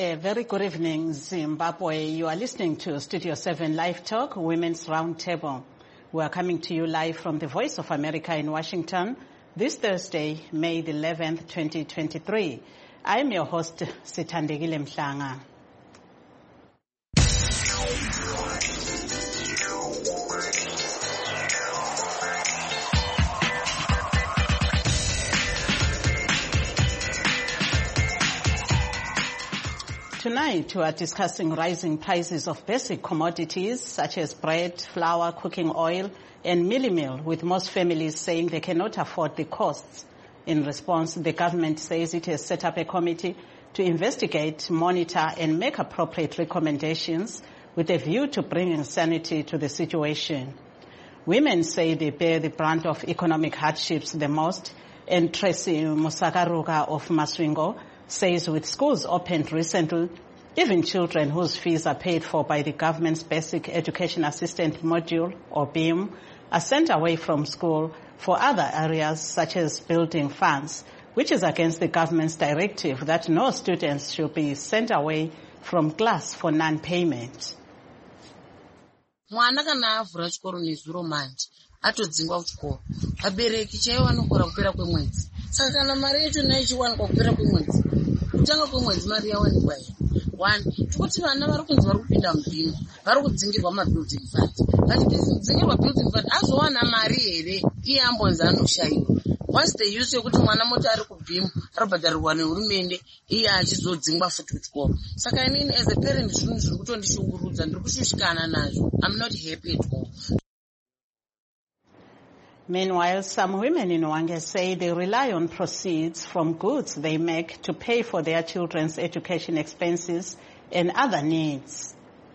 A very good evening, Zimbabwe. You are listening to Studio 7 Live Talk, Women's Roundtable. We are coming to you live from the Voice of America in Washington this Thursday, May the 11th, 2023. I am your host, Sithandegile Mhlanga. Tonight, we are discussing rising prices of basic commodities such as bread, flour, cooking oil, and mealie meal, with most families saying they cannot afford the costs. In response, the government says it has set up a committee to investigate, monitor, and make appropriate recommendations with a view to bringing sanity to the situation. Women say they bear the brunt of economic hardships the most, and Tracy Musakaruga of Masvingo says with schools opened recently, even children whose fees are paid for by the government's Basic Education Assistance Module, or BEAM, are sent away from school for other areas such as building funds, which is against the government's directive that no students should be sent away from class for non-payment. Mwana kana avhura chikoro nezuro manje atodzingwa kuchikoro abereki chaiwo anokora kupera kwemwedzi. Saka kana mari yacho nayo ichiwanikwa kupera kwemwedzi, kutanga kwemwedzi mari yawanikwa here. One, tikuti vana vari kunzi vari kupinda mubhimu, vari kudzingirwa mabuilding fund. Vachikudzingirwa building fund azowana mari here iye ambonzi anoshayiwa. Once they use yekuti mwana moti ari kubhimu aribhadharirwa nehurumende iye achizodzingwa futi kuchikoro. Saka inini as a parent zvinhu zviri kutondishungurudza, ndiri kushushikana nazvo. I'm not happy at all. Meanwhile, some women in Hwange say they rely on proceeds from goods they make to pay for their children's education expenses and other needs.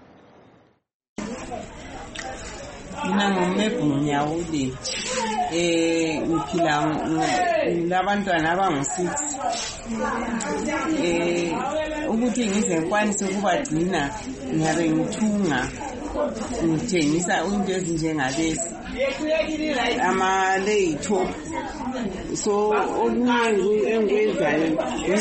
Ukuthi ngize ngikwanise ukubagcina ngiyabe ngithunga ngithengisa into ezinjengalezi ama-laptop, so okunye engikwenzayo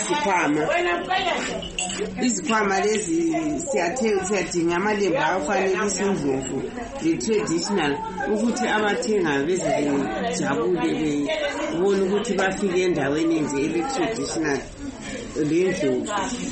izikhwama lezi siyadinga amalembu afanekisa indlovu le-traditional ukuthi abathengayo beze bejabule bebone ukuthi bafike endaweni nje ele-traditional lendlovu.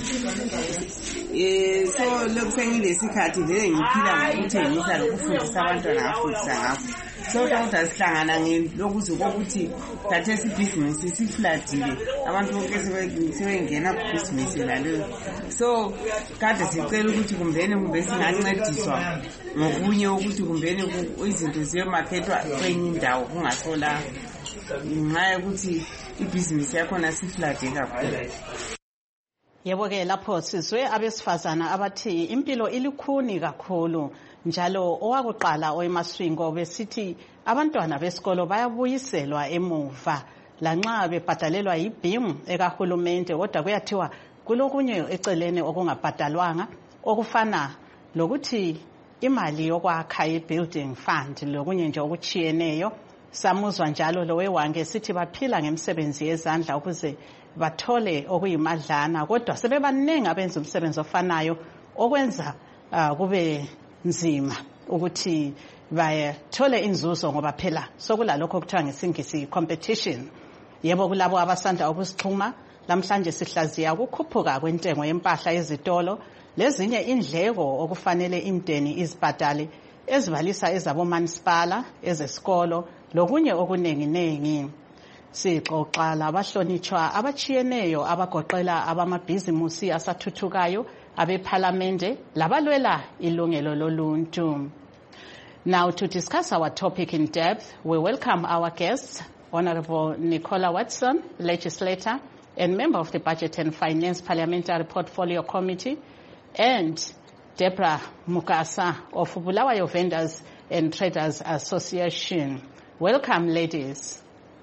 So lokhu sengilesikhathi vele ngiphila ngokuthengisa lokufundisa abantwana ngafundisa ngakho. So ukuthi asihlangana ngelokuze kokuthi khathesi ibhizinisi sifladile, abantu bonke sebengena kubhizinisi laleyo. So kade sicela ukuthi kumbe singancediswa ngokunye ukuthi kumbeni izinto ziyomakhethwa kwenye indawo kungasola ngenxa yokuthi ibhizinisi yakhona siflade kakhulu. Yebo-ke lapho sizwe abesifazana abathi impilo ilukhuni kakhulu, njalo owakuqala owemaswingo besithi abantwana besikolo bayabuyiselwa emuva lanxa bebhadalelwa yibhimu ekahulumende, kodwa kuyathiwa kulokunye eceleni okungabhadalwanga okufana lokuthi imali yokwakha i-building fund lokunye nje okuchiyeneyo. Samuzwa njalo lo weHwange sithi baphila ngemisebenzi yezandla ukuze bathole okuyimadlana, kodwa sebebaningi abenza umsebenzi ofanayo okwenza kube nzima ukuthi bathole inzuzo ngoba phela sokulalokho okuthiwa ngesingisi competition. Yebo, kulabo abasanda ukusixhuma lamhlanje sihlaziya ukukhuphuka kwentengo yempahla ezitolo lezinye indleko okufanele imndeni izibhadale ezibalisa ezabomanisipala, ezesikolo lokunye okuningi. Sixoxa labahlonitshwa abachiyeneyo abagoqela abamabhizimusi asathuthukayo, abephalamende labalwela ilungelo loluntu. Now, to discuss our topic in depth, we welcome our guests, Honorable Nicola Watson, legislator and member of the Budget and Finance Parliamentary Portfolio Committee, and Deborah Mukasa of Bulawayo Vendors and Traders Association. Welcome, ladies.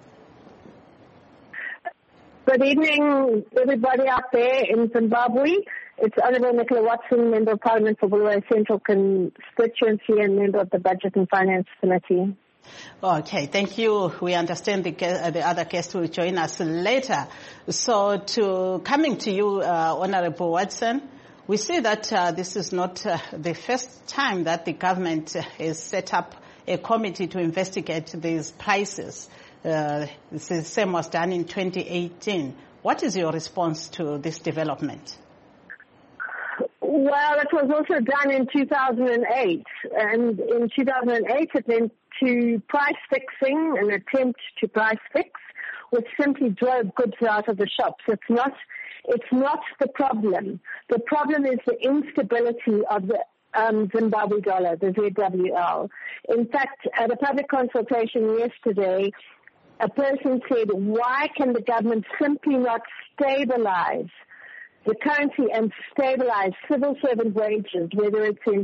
Good evening, everybody out there in Zimbabwe. It's Honorable Nicola Watson, Member of Parliament for Bulawayo Central Constituency and member of the Budget and Finance Committee. Okay, thank you. We understand the other guests will join us later. So coming to you, Honorable Watson, We see that this is not the first time that the government has set up a committee to investigate these prices. The same was done in 2018. What is your response to this development? Well, it was also done in 2008. And in 2008, it went to price fixing, an attempt to price fix, which simply drove goods out of the shops. It's not the problem. The problem is the instability of the Zimbabwe dollar, the ZWL. In fact, at a public consultation yesterday, a person said, why can the government simply not stabilize the currency and stabilize civil servant wages, whether it's in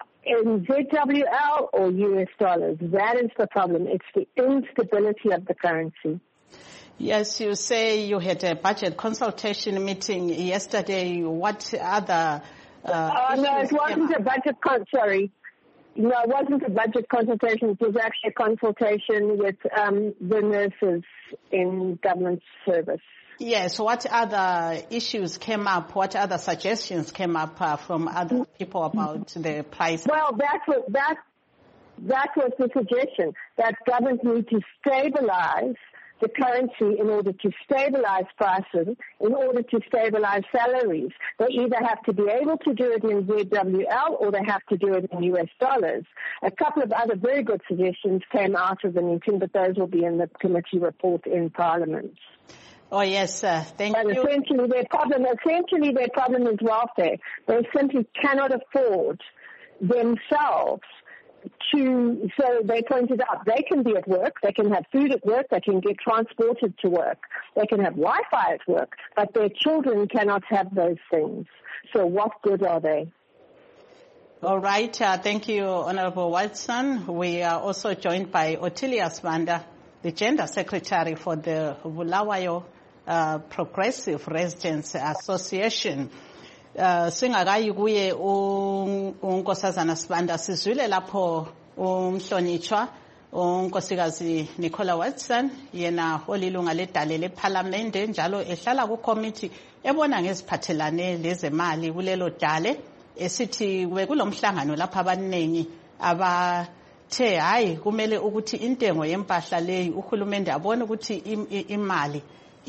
ZWL or US dollars? That is the problem. It's the instability of the currency. Yes, you say you had a budget consultation meeting yesterday. What other no, it wasn't a budget No, it wasn't a budget consultation. It was actually a consultation with the nurses in government service. Yes, what other issues came up? What other suggestions came up from other people about the price? Well, that was the suggestion, that government need to stabilize the currency in order to stabilize prices, in order to stabilize salaries. They either have to be able to do it in ZWL or they have to do it in US dollars. A couple of other very good suggestions came out of the meeting, but those will be in the committee report in Parliament. Oh, yes, thank you. But essentially their problem is welfare. They simply cannot afford themselves so they pointed out, they can be at work, they can have food at work, they can get transported to work, they can have Wi-Fi at work, but their children cannot have those things. So what good are they? All right, thank you, Honorable Watson. We are also joined by Ottilia Sibanda, the Gender Secretary for the Bulawayo Progressive Residents Association. Singakayi kuye unkosazana Sibanda sizwile lapho umhlonitshwa unkosikazi Nicola Watson yena olilunga ledale leParliament njalo ehlala ku committee ebona ngeziphathelane lezemali kulelo dale esithi kulomhlangano lapha abanengi abathe hayi kumele ukuthi intengo yempahla leyi uhulumende abone ukuthi imali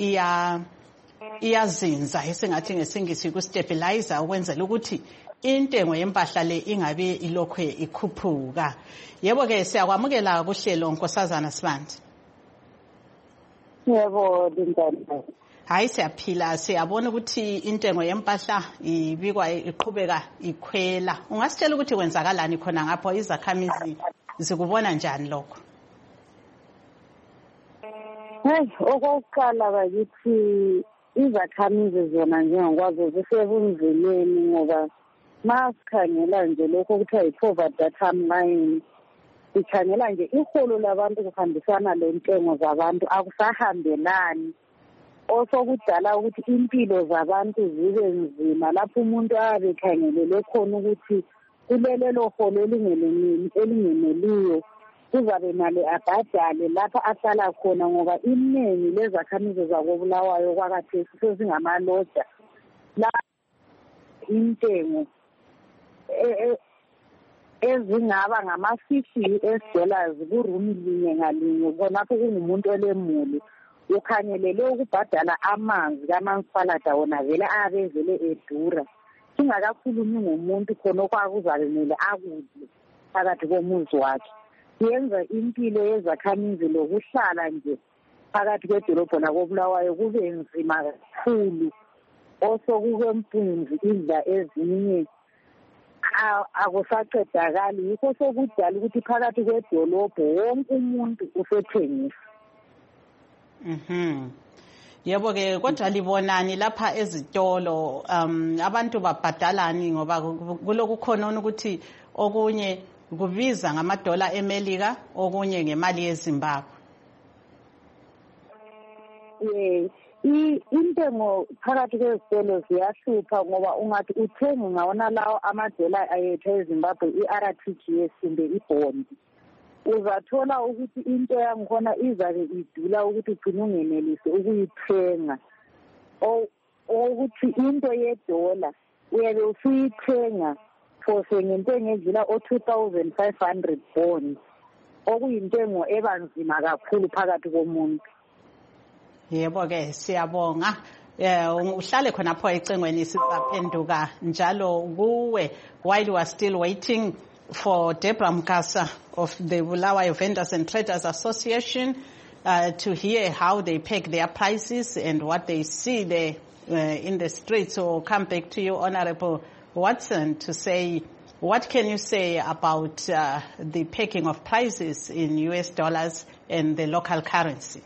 iyazinza esingathi ngesingisi ku stabilizer ukwenzela ukuthi intengo yempahla le ingabe ilokho ikhuphuka. Yebo ke siyakwamukela kuhlelo nkosazana Sibanda. Yebo Lindana. Hayi siyaphila siyabona ukuthi intengo yempahla ibikwa iqhubeka ikhwela. Ungasitshela ukuthi kwenzakalani khona ngapho izakhamizi zikubona njani lokho? Okokuqala bakithi izakhamizi zona njengokwazo zisebunzimeni ngoba masikhangela nje lokho kuthiwa yi-poverty data line, sikhangela nje iholo labantu kuhambisana lentengo zabantu akusahambelani, osokudala ukuthi impilo zabantu zibe nzima lapho umuntu ayabe ekhangelele khona ukuthi kulelelo holo elingeneliyo kuzabe mali abhadale lapha ahlala khona ngoba iningi lezakhamizi zakobulawayo kwakathesi sezingamaLodja la intengo ezingaba ngama-50 US kurumi linye ngalinye khonapho kungumuntu olemuli ukhangelele ukubhadala amanzi kaMansipalada wona vele abevele edura singakakhulumi ngomuntu khona okwakuzabe mele akudle phakathi komuzi wakhe. Yenza impilo yezakhamizi lokuhlala nje phakathi kwedolobho lakobulawayo kube nzima kakhulu, osokukempunzi idla ezinye akusaqedakali. Yikho sokudala ukuthi phakathi kwedolobho wonke umuntu usethengisa. Yebo ke kodwa libonani lapha ezitolo abantu babhadalani ngoba kulokukhona ukuthi okunye kubiza ngamadola eMelika okunye ngemali yeZimbabwe. Intengo phakathi kwezitolo ziyahlupha ngoba ungathi uthenge ngawona lawo amadola ayethu eZimbabwe i-RTGS kumbe ibondi, uzathola ukuthi into yangikhona izabe idula ukuthi ugcine ungenelise ukuyithenga. Ukuthi into yedola uyabe usuyithenga for sengentengo edlula o-2,500 bonds okuyintengo ebanzima kakhulu phakathi komuntu. Yebo ke siyabonga. Uhlale khonapho ecengweni sizaphenduka njalo kuwe while you are still waiting for Deborah Mkasa of the Bulawayo Vendors and Traders Association to hear how they peg their prices and what they see there in the streets. So come back to you, Honorable Watson, to say what can you say about the pegging of prices in US dollars and the local currency?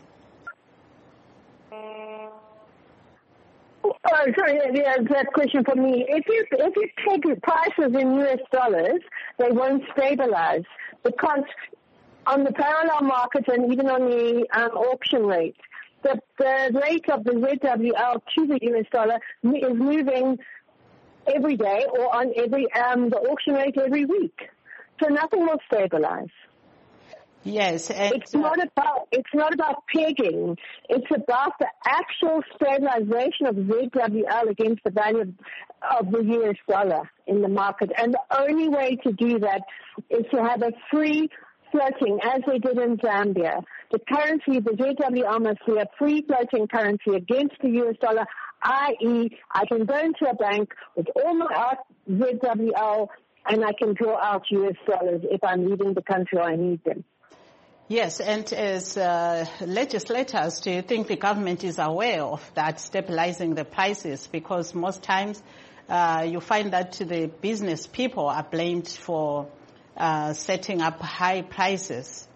Oh, sorry, that question for me. If you peg prices in US dollars, they won't stabilize because on the parallel market and even on the auction rate, the rate of the ZWL to the US dollar is moving every day or on the auction rate every week. So nothing will stabilize. Yes, and it's not about pegging. It's about the actual stabilization of ZWL against the value of the US dollar in the market. And the only way to do that is to have a free floating, as they did in Zambia. The currency, the ZWL, must be a free floating currency against the US dollar, i.e. I can go into a bank with all my ZWL and I can draw out US dollars if I'm leaving the country or I need them. Yes, and as legislators, do you think the government is aware of that, stabilizing the prices? Because most times you find that the business people are blamed for setting up high prices.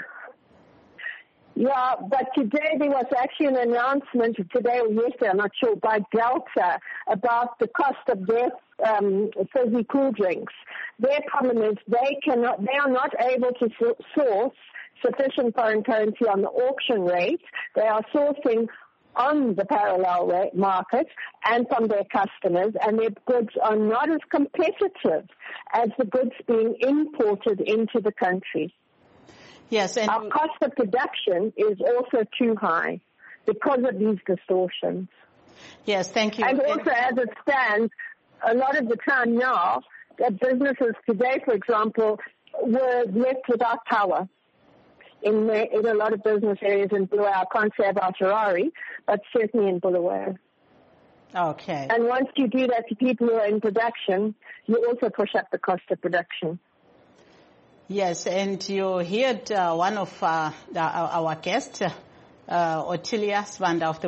Yeah, but today there was actually an announcement, today or yesterday, I'm not sure, by Delta about the cost of their fizzy cool drinks. Their problem is they are not able to source sufficient foreign currency on the auction rate. They are sourcing on the parallel market and from their customers, and their goods are not as competitive as the goods being imported into the country. Yes, and our cost of production is also too high because of these distortions. Yes, thank you. And also, as it stands, a lot of the time now, that businesses today, for example, were left without power. In a lot of business areas in Bulawayo, I can't say about Harare, but certainly in Bulawayo. Okay. And once you do that to people who are in production, you also push up the cost of production. Yes, and you heard one of our guests, Ottilia Sibanda of the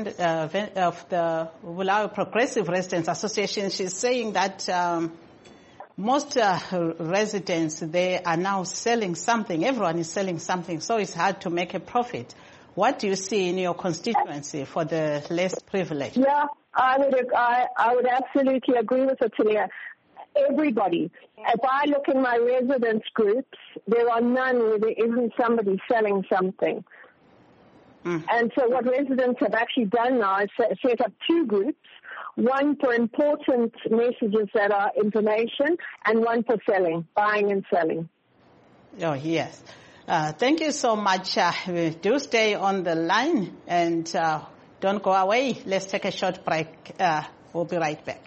Bulawayo Progressive Residents Association. She's saying that most residents, they are now selling something. Everyone is selling something, so it's hard to make a profit. What do you see in your constituency for the less privileged? Yeah, I would absolutely agree with Ottilia. Everybody. If I look in my residence groups, there are none where there isn't somebody selling something. And so what residents have actually done now is set up two groups, one for important messages that are information and one for selling, buying and selling. Oh, yes. Thank you so much. Do stay on the line and don't go away. Let's take a short break. We'll be right back.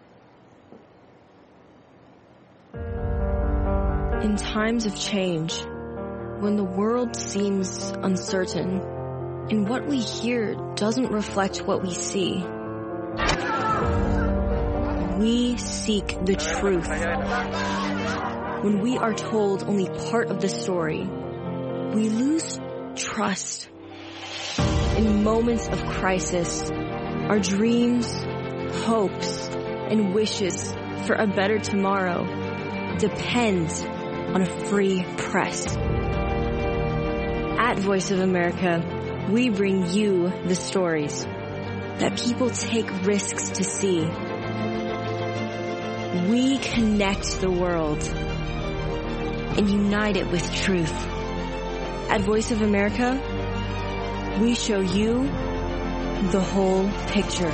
In times of change, when the world seems uncertain and what we hear doesn't reflect what we see, we seek the truth. When we are told only part of the story, we lose trust. In moments of crisis, our dreams, hopes, and wishes for a better tomorrow depend on a free press. At Voice of America, we bring you the stories that people take risks to see. We connect the world and unite it with truth. At Voice of America, we show you the whole picture.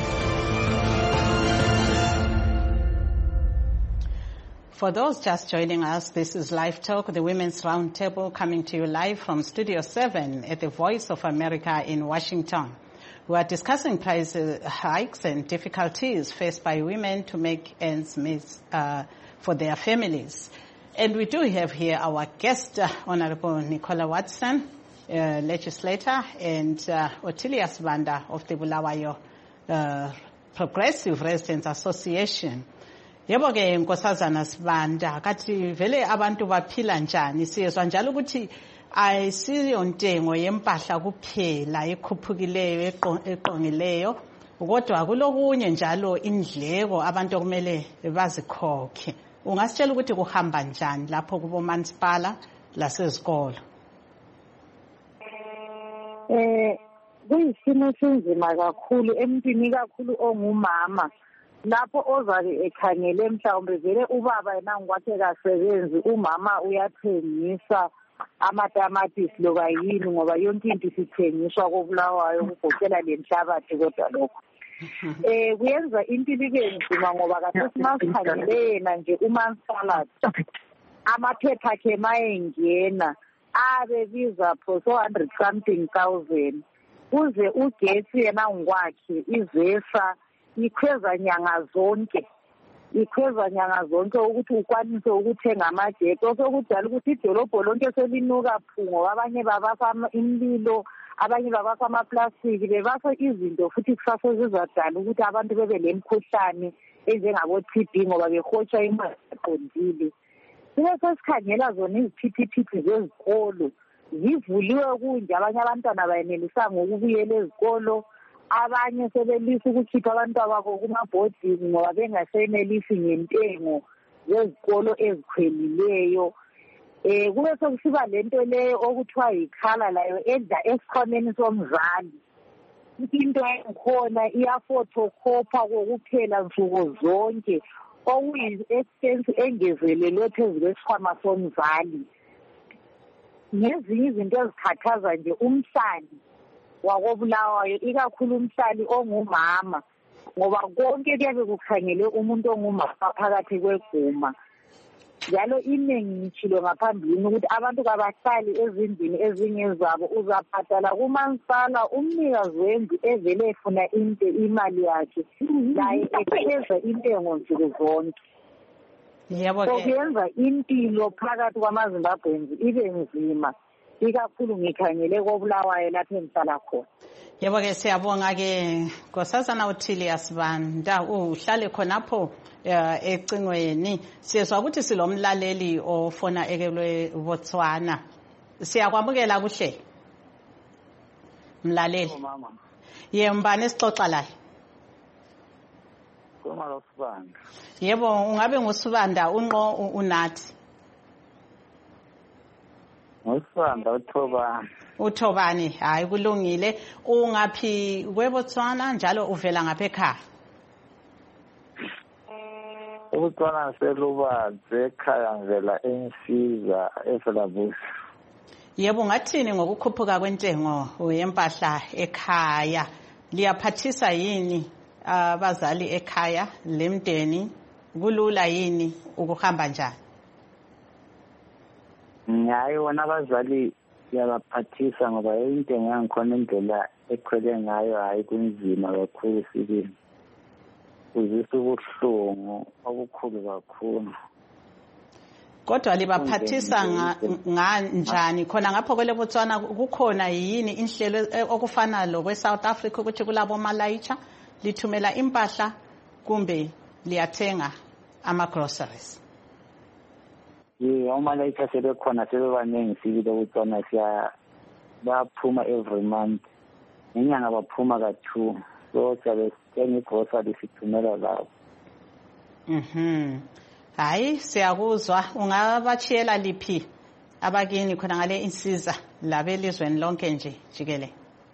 For those just joining us, this is Live Talk, the Women's Roundtable, coming to you live from Studio 7 at the Voice of America in Washington. We are discussing price hikes and difficulties faced by women to make ends meet for their families. And we do have here our guest, Honorable Nicola Watson, legislator, and Ottilia Sibanda of the Bulawayo Progressive Residents Association. Yebo ke Nkosazana Sibanda, kathi vele abantu baphila njani? Siyezwa njalo ukuthi ayisiyo ntengo yempahla kuphela ekhuphukileyo eqongileyo, kodwa kulokunye njalo indleko abantu okumele bazikhokhe. Ungasitshela ukuthi kuhamba njani lapho kubo mansipala lasezikolo? Kuyisimo esinzima kakhulu emntwini kakhulu ongumama, lapho ozabe ekhangele mhlawumbe vele ubaba yena ngokwakhe kasebenzi, umama uyathengisa amatamatisi loba yini ngoba yonke into isithengiswa koBulawayo kugoqela lenhlabathi. Kodwa lokho kuyenza impilo ibe nzima ngoba kathesi masikhangele yena nje umansala amaphepha akhe mayengena abebiza for 400 something thousand, kuze ugesi yena ngokwakhe izesa ikhweza nyanga zonke ukuthi ukwanise ukuthenga amajeto. Sokudala ukuthi idolobho lonke selinuka phungo, abanye babasa imlilo, abanye babasa amaplastiki, bebasa izinto futhi kusase zizadala ukuthi abantu bebe lemkhuhlane enjengabo TB ngoba behotsha imali eqondile. Sibe sesikhangela zona iziphithiphithi zezikolo zivuliwe kunje, abanye abantwana bayenelisanga ukubuyela ezikolo, abanye sebelisa ukukhipha abantwana babo kumabhodini ngoba bengasenelisi ngentengo zezikolo ezikhwelileyo. Kube sokusiba lento leyo okuthiwa yikhala layo edla esikhwameni somzali. Into engikhona iyafotokhopha kokuphela nsuku zonke, okuyi-expense engezelelwe phezu kwesikhwama somzali. Ngezinye izinto ezikhathaza nje umhlali wakoBulawayo, ikakhulu umhlali ongumama, ngoba konke kuyabe kukhangele umuntu ongumama phakathi kweguma. Njalo iningi ngitshilo ngaphambilini ukuthi abantu kabahlali ezindlini ezingezabo, uzabhadala kumansipala umnikazi wendlu evele efuna imali yakhe, laye ekheza intengo nsuku zonke. So kuyenza impilo phakathi kwamaZimbabweans ibe nzima, ikakhulu ngikhangele koBulawayo lapho engihlala khona. Yebo ke siyabonga ke Nkosazana Ottilia Sibanda, uhlale khonapho ecingweni. Siyezwa ukuthi silomlaleli ofona ekelwe Botswana. Siyakwamukela kuhle mlaleli. Yembani sixoxa laye? Sibanda. Yebo, ungabe ngusibanda unqo unathi? Ngusibanda uThobani. uThobani, hayi kulungile. Ungaphi kweBotswana njalo uvela ngapha ekhaya? uBotswana selubaze ekhaya ngivela eNsiza eVelabusi. Yebo, ungathini ngokukhuphuka kwentengo yempahla ekhaya? Liyaphathisa yini abazali ekhaya lemndeni? Kulula yini ukuhamba njani? Hayi, wona abazali yabaphathisa ngoba intengo yangikhona indlela ekhwele ngayo, hayi kunzima kakhulu sibili. Kuzisa ubuhlungu obukhulu kakhulu. Kodwa libaphathisa njani khona ngapho kwele Botswana? Kukhona yini inhlelo okufana lo kweSouth Africa ukuthi kulabo malayitsha lithumela impahla kumbe liyathenga ama-groceries? Omalayitsha sebekhona sebebaningi sibili Botswana, baphuma every month. Ngenyanga baphuma ka-2, so siyabe sithenga i-grocery sithumela lapho. Hayi, siyakuzwa. Ungabachiyela liphi abakini khona ngale insiza labelizweni lonke nje jikele?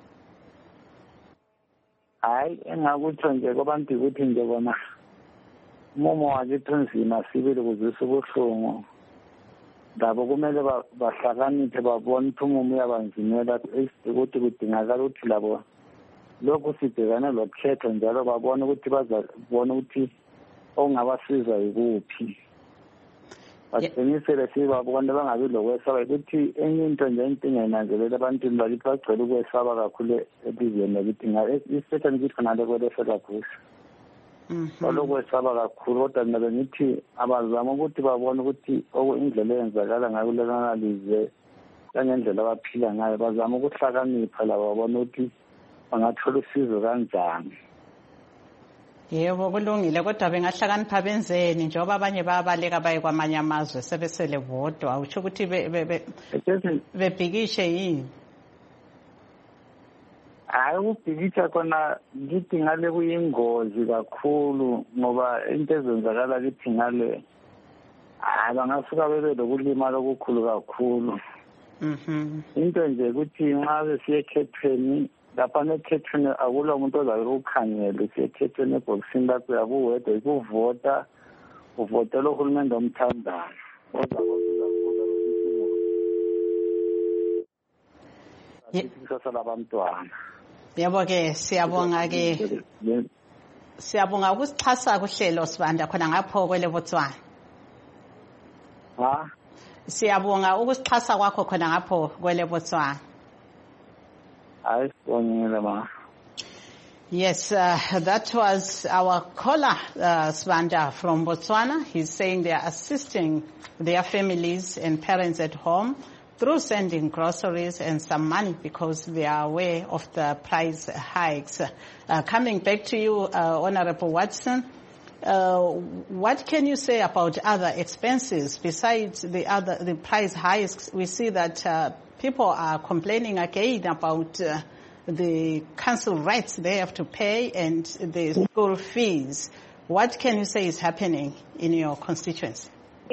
Hayi, engakutsho nje kwabantu ukuthi nje bona umumo wakithi unzima sibili, kuzisa ubuhlungu. Labo kumele bahlakaniphe babone ukuthi umumo uyabanzimela, ukuthi kudingakala ukuthi labo lokhu sibhekane lokhetho njalo babone ukuthi bazabona ukuthi ongabasiza yikuphi. basiqinisele sibabona bangabi lokwesaba ukuthi enye into nje inkinga inanzelela abantwini bakithi bagcwele ukwesaba kakhulu elizweni lakithi especially kithi khonale kwelesela bush balokwesaba kakhulu kodwa mina bengithi abazama ukuthi babone ukuthi indlela eyenzakala ngayo kulekanalize kangendlela abaphila ngayo bazama ukuhlakanipha laba babone ukuthi bangathola usizo kanjani. Yebo kulungile kodwa bengahlakanipha benzeni njengoba abanye bayabaleka baye kwamanye amazwe sebesele bodwa utsho ukuthi bebhikishe yini? Hayi ukubhikisha khona ngithi ngale kuyingozi kakhulu ngoba into ezenzakala kithi ngale bangasuka bebe lokulimala okukhulu kakhulu. Into nje ukuthi nxa besiye ekhethweni lapha nekhethweni akula umuntu ozabe ukukhangela siyekhethweni ebhokisini lakho yakuwedwa ikuvota uvotela uhulumende omthandayo kusasa labantwana. Yebo ke siyabonga ukusixhasa kuhlelo Sibanda khona ngapho kwele Botswana. Siyabonga ukusixhasa kwakho khona ngapho kwele Botswana. Yes, that was our caller, Sibanda from Botswana. He's saying they are assisting their families and parents at home through sending groceries and some money because they are aware of the price hikes. Coming back to you, Honorable Watson, what can you say about other expenses besides the price hikes? We see that people are complaining again about the council rates they have to pay and the school fees. What can you say is happening in your constituency?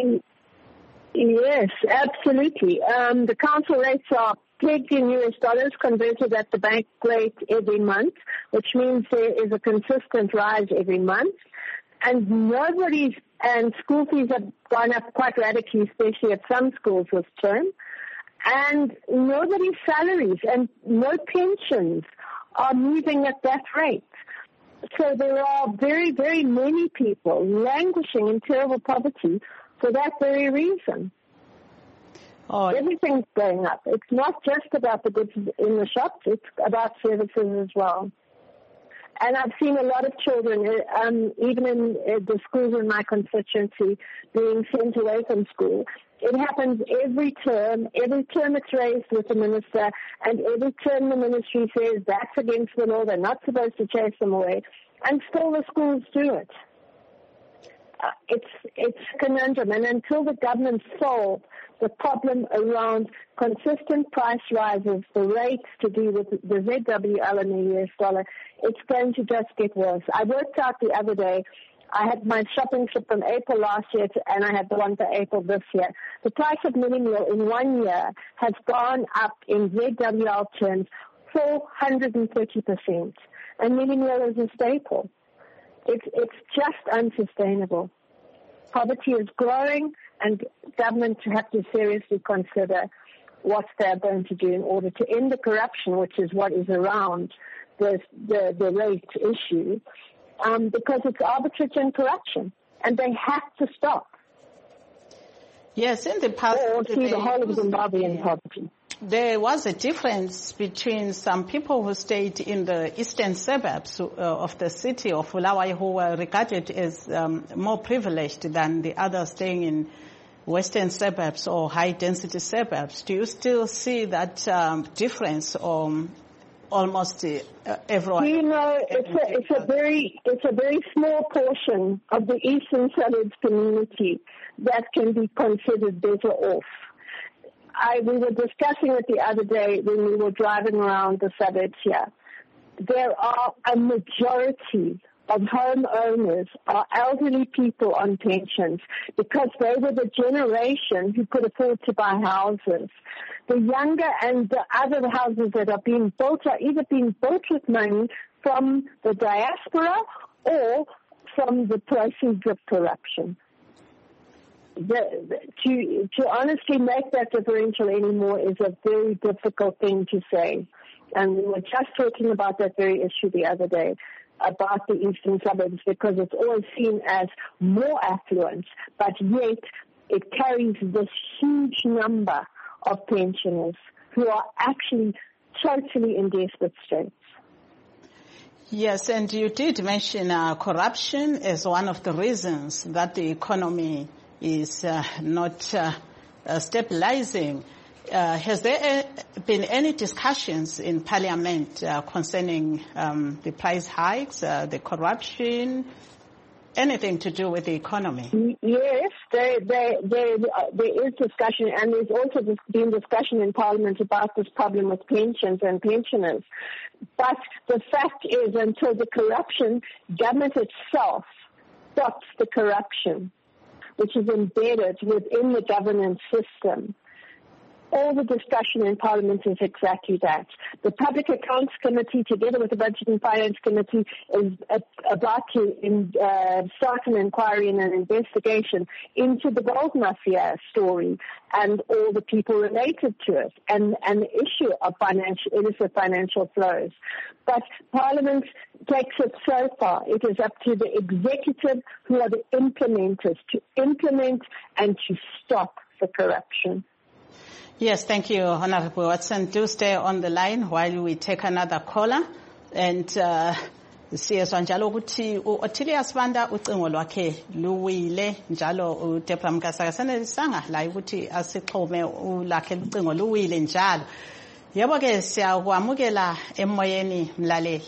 Yes, absolutely. The council rates are pegged in US dollars, converted at the bank rate every month, which means there is a consistent rise every month. And school fees have gone up quite radically, especially at some schools this term. And nobody's salaries and no pensions are moving at that rate. So there are very, very many people languishing in terrible poverty for that very reason. Everything's going up. It's not just about the goods in the shops, it's about services as well. And I've seen a lot of children, even in the schools in my constituency, being sent away from school. It happens every term. Every term it's raised with the minister, and every term the ministry says that's against the law, they're not supposed to chase them away, and still the schools do it. It's a conundrum, and until the government solve the problem around consistent price rises, the rates to do with the ZWL and the US dollar, it's going to just get worse. I worked out the other day, I had my shopping trip from April last year and I had the one for April this year. The price of mini meal in 1 year has gone up in ZWL terms 430%. And mini meal is a staple. It's just unsustainable. Poverty is growing, and governments have to seriously consider what they're going to do in order to end the corruption, which is what is around the rate issue, because it's arbitrage and corruption, and they have to stop. Yes, in the past, or see the whole of Zimbabwe in poverty. There was a difference between some people who stayed in the eastern suburbs of the city of Bulawayo who were regarded as more privileged than the others staying in western suburbs or high-density suburbs. Do you still see that difference, or almost everyone? You know, it's a very small portion of the eastern suburbs community that can be considered better off. We were discussing it the other day when we were driving around the suburbs here. There are a majority of homeowners are elderly people on pensions because they were the generation who could afford to buy houses. The younger and the other houses that are being built are either being built with money from the diaspora or from the proceeds of corruption. To honestly make that differential anymore is a very difficult thing to say. And we were just talking about that very issue the other day, about the eastern suburbs, because it's always seen as more affluent, but yet it carries this huge number of pensioners who are actually totally in desperate straits. Yes, and you did mention corruption as one of the reasons that the economy is not stabilizing. Has there been any discussions in Parliament concerning the price hikes, the corruption, anything to do with the economy? Yes, there is discussion, and there's also been discussion in Parliament about this problem with pensions and pensioners. But the fact is, until the corruption, government itself stops the corruption, which is embedded within the governance system. All the discussion in Parliament is exactly that. The Public Accounts Committee, together with the Budget and Finance Committee, is about to start an inquiry and an investigation into the gold mafia story and all the people related to it, and the issue of illicit financial flows. But Parliament takes it so far. It is up to the executive, who are the implementers, to implement and to stop the corruption. Yes, thank you, Honorable Watson. Do stay on the line while we take another caller. And siyezwa njalo ukuthi uOtilia Sibanda ucingo lwakhe luwile njalo uDebra Mkasa kasenelisanga la ukuthi asixhume ulakhe ucingo luwile njalo. Yebo ke siyakwamukela emoyeni mlaleli.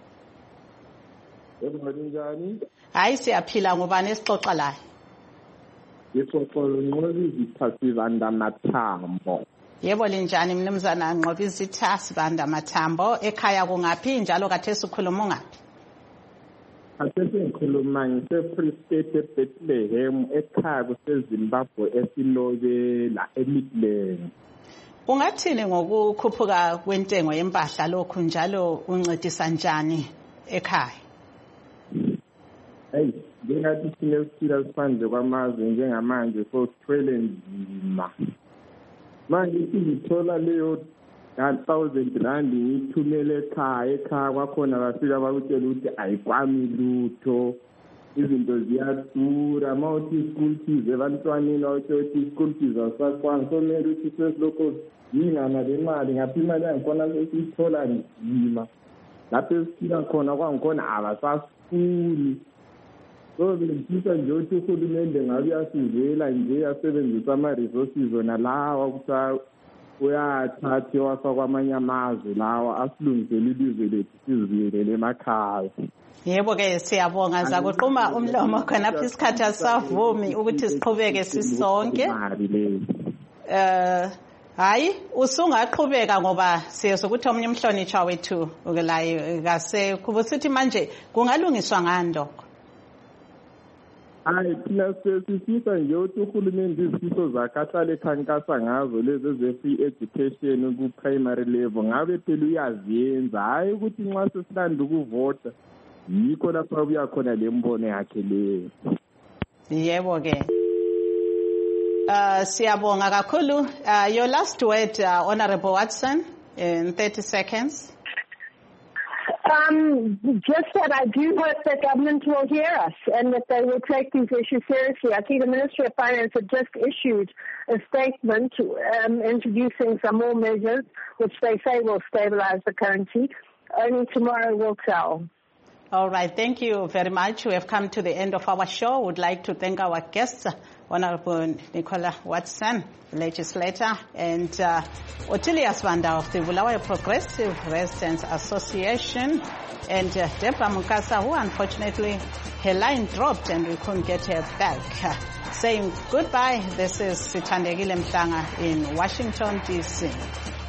Yebo njani? Hayi siyaphila ngobani esixoxa la. Sibanda Mathambo. Yebo linjani mnumzana Nqobizitha Sibanda Mathambo, ekhaya kungaphi njalo kathesi ukhuluma ngaphi? Kathesi ngikhuluma ngise-Free State eBethlehem, ekhaya kuseZimbabwe esilobela eMidland. Ungathini ngokukhuphuka kwentengo yempahla lokhu njalo uncedisa njani ekhaya? Hey, ngingathi sinesiphila siphandle kwamazwe njengamanje sothwele nzima. Manje sizithola leyo 1,000 rand ngithumele ekhaya kwakhona bafika bakutshela ukuthi ayikwami lutho, izinto ziyadura, mawuthi school fees ebantwaneni awuthi school fees awusakwangi, somele ukuthi sesilokho yingana le mali ngaphi imali yangikhona sesiyithola nzima. Lapho esiphila khona kwangikhona abasafuni. So ngifisa nje ukuthi uhulumende ngabe uyasizela nje asebenzisa ama-resources wona lawa ukuthi uyathatha wafaka kwamanye amazwe lawa asilungisele ilizwe lethu sizibuyelele emakhaya. Yebo ke siyabonga zakuqhuma umlomo khonapha isikhathi asavumi ukuthi siqhubeke sisonke. Hayi usungaqhubeka ngoba siyeza ukuthi omunye umhlonishwa wethu ukelayo kase kubusithi manje kungalungiswa ngando. Hayi thina sisifisa nje ukuthi uhulumende izifiso zakhe ahlale ekhankasa ngazo lezi eze-free education ku-primary level ngabe phela uyaziyenza, hayi ukuthi nxa sesilanda ukuvota yikho lapha kuya khona le mbono yakhe leyo. Yebo ke siyabonga kakhulu. Your last word, Honorable Watson, in 30 seconds. Just that I do hope that government will hear us and that they will take these issues seriously. I think the Ministry of Finance had just issued a statement introducing some more measures which they say will stabilize the currency. Only tomorrow will tell. All right. Thank you very much. We have come to the end of our show. Would like to thank our guests, Honorable Nicola Watson, legislator, and Otilia Sibanda of the Bulawayo Progressive Residents Association, and Debra Mkasa, who unfortunately her line dropped and we couldn't get her back. Saying goodbye, this is Sithandegile Mhlanga in Washington, D.C.